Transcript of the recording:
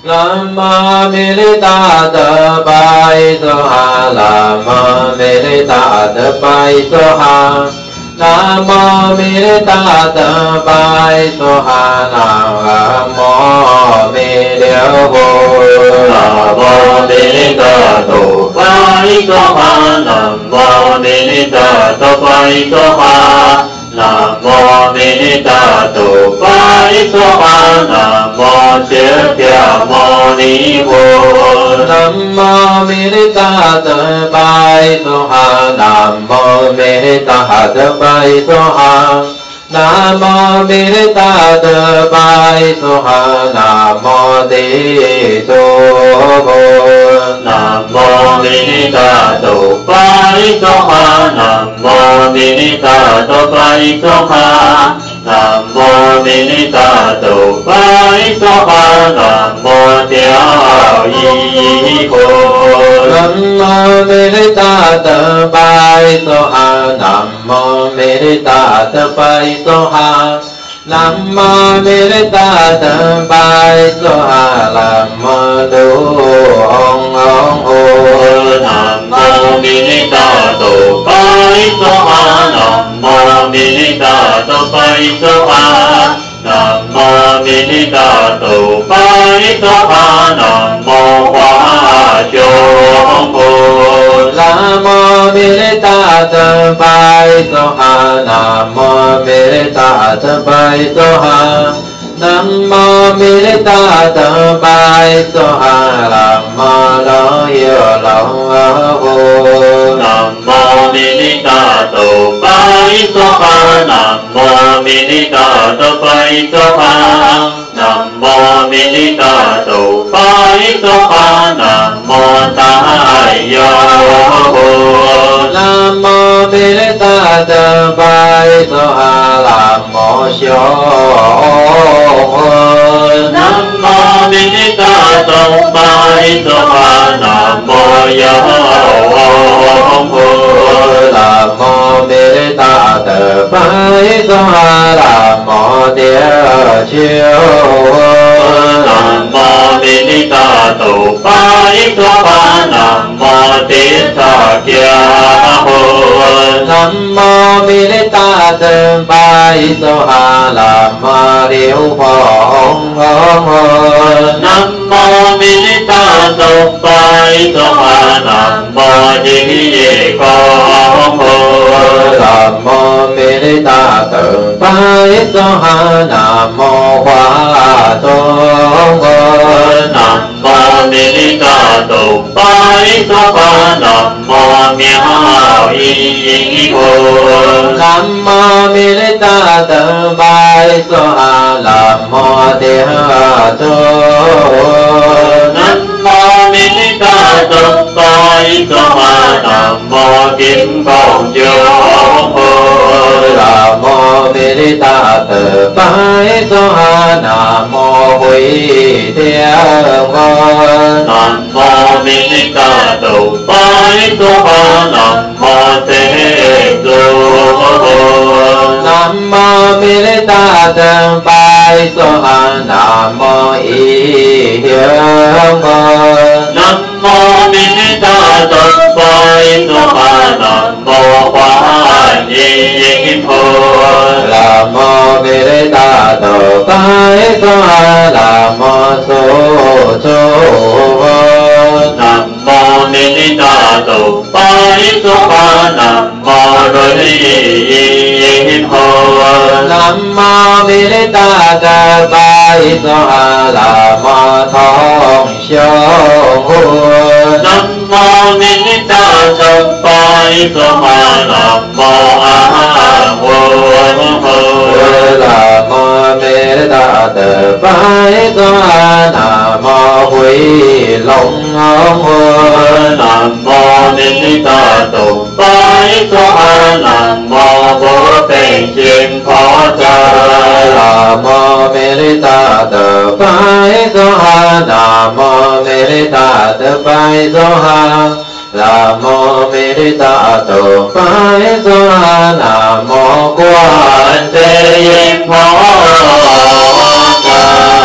Nam mô Mê Ta Tơ Pai So Ha. Nam mô Mê Ta Tơ Pai So Ha. Nam mô Mê Ta Tơ Pai So Ha. Nam mô Mê Liễu Vô. Nam mô Mê Ta Tơ Pai So Ha. Nam mô Mê Ta Tơ Pai So Ha. Nam mô Mê Ta Tơ Pai So Ha. Nam mô释迦Mâu Ni Phật. Nam mô Mê Ta Tơ Pai So Ha. Nam mô Mê Ta Tơ Pai So Ha. Nam mô Mê Ta Tơ Pai So Ha. Nam mô Tỳ Xô Bồ. Nam mô Mê Ta Tơ Pai So Ha. Nam mô Mê Ta Tơ Pai So Ha. Nam mô Mê Ta Tơ Pai So Ha. Nam mô Tiểu Y Phật. Nam mô Mê Ta Tơ Pai So Ha. Nam mô Mê Ta Tơ Pai So Ha. Nam mô Mê Ta Tơ Pai So Ha. Nam mô Du Ông Hồ. Nam mô Mê Ta Tơ Pai So Ha. Nam mô Mê Ta Tơ Pai So Ha. Nam mô Mê Ta Tơ Pai So Ha. Nam mô Hoa Châu Phật. Nam mô Mê Ta Tơ Pai So Ha. Nam mô Mê Ta Tơ Pai So Ha. Nam mô Mê Ta Tơ Pai So Ha. Nam mô Lo Yêu Lo Vô. Nam mô Mê Ta Tơ Pai So Ha. Nam mô Mê Ta Tơ Pai So Ha. Nam mô Mê Ta Tơ Pai So Ha. Nam mô Đại Giác Phật. Nam mô Mê Ta Tơ Pai So Ha. Nam mô Siêu Phật. Nam mô Mê Ta Tơ Pai So Ha. Nam mô Giáo Phật. Nam mô Mê Ta Tơ Pai So Ha. Nam mô Địa Chiêu Phật. Nam mô Mê Ta Tơ Pai So Ha. Nam mô Tiết Thà Gia Phật. Nam mô Mê Ta Tơ Pai So Ha. Nam mô Liễu Phong Phật. Nam mô Mê Ta Tơ Pai So Ha. Nam mô Di Di Con Phật. Nam mô Mê Ta Tơ Pai So Ha. Nam mô Hoa Tôn Phật. Nam mô Mê Ta Tơ Pai So Ha. Nam mô Miao Y Phật. Nam mô Mê Ta Tơ Pai So Ha. Nam mô Địa Tôn. Nam mô Mê Ta Tơ Pai So Ha. Nam mô Kim Cang Châu Phật. Nam mô Mê Ta Tơ Pai So Ha. Nam mô Quỷ Thiên Phật. Nam mô Mê Ta Tơ Pai So Ha. Nam mô Thế Tôn Phật. Nam mô Mê Ta Tơ Pai So Ha. Nam mô Y Hiền Phật. Nam mô Mê Ta Tơ Pai So Ha. Nam mô Hoa Di Phật. Nam mô Mê Ta Tơ Pai So Ha. Nam mô Số Phật. Nam mô Mê Ta Tơ Pai So Ha. Nam mô Đối Phật. Nam mô Mê Ta Tơ Pai So Ha. Nam mô Thông Siêu Phật. Nam mô Mê Ta Tơ Pai So Ha. Nam mô A Quần Phật. Nam mô Mê Ta Tơ Pai So Ha. Nam mô Quỷ Long Phật. Nam mô Mê Ta Tơ Pai So Ha. Nam mô Vô Tình Chiên Phó Cha. Nam mô Mê Ta Tơ Pai So Ha. Nam mô Mê Ta Tơ Pai So Ha. Nam mô Mê Ta Tơ Pai So Ha. Nam mô Quan Thế Phó Cha.